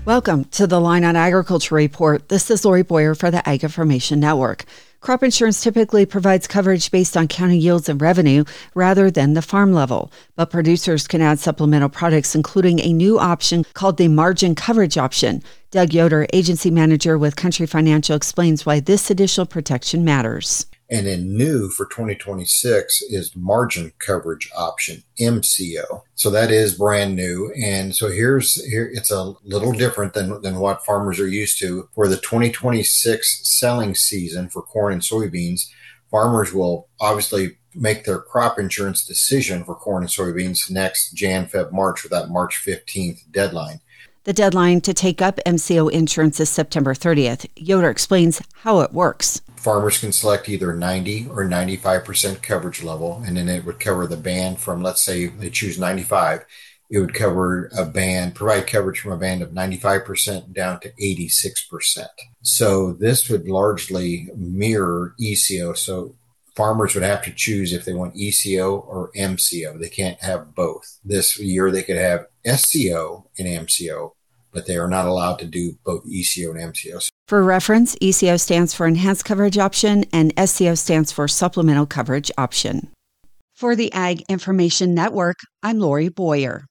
Welcome to the Line on Agriculture Report. This is Lori Boyer for the Ag Information Network. Crop insurance typically provides coverage based on county yields and revenue rather than the farm level, but producers can add supplemental products, including a new option called the Margin Coverage Option. Doug Yoder, agency manager with Country Financial, explains why this additional protection matters. And then new for 2026 is Margin Coverage Option, MCO. So that is brand new. And so here it's a little different than what farmers are used to. For the 2026 selling season for corn and soybeans, farmers will obviously make their crop insurance decision for corn and soybeans next Jan, Feb, March with that March 15th deadline. The deadline to take up MCO insurance is September 30th. Yoder explains how it works. Farmers can select either 90 or 95% coverage level, and then it would cover the band from, let's say they choose 95. It would cover a band, provide coverage from a band of 95% down to 86%. So this would largely mirror ECO. So farmers would have to choose if they want ECO or MCO. They can't have both. This year they could have SCO and MCO, but they are not allowed to do both ECO and MCO. For reference, ECO stands for Enhanced Coverage Option and SCO stands for Supplemental Coverage Option. For the Ag Information Network, I'm Lori Boyer.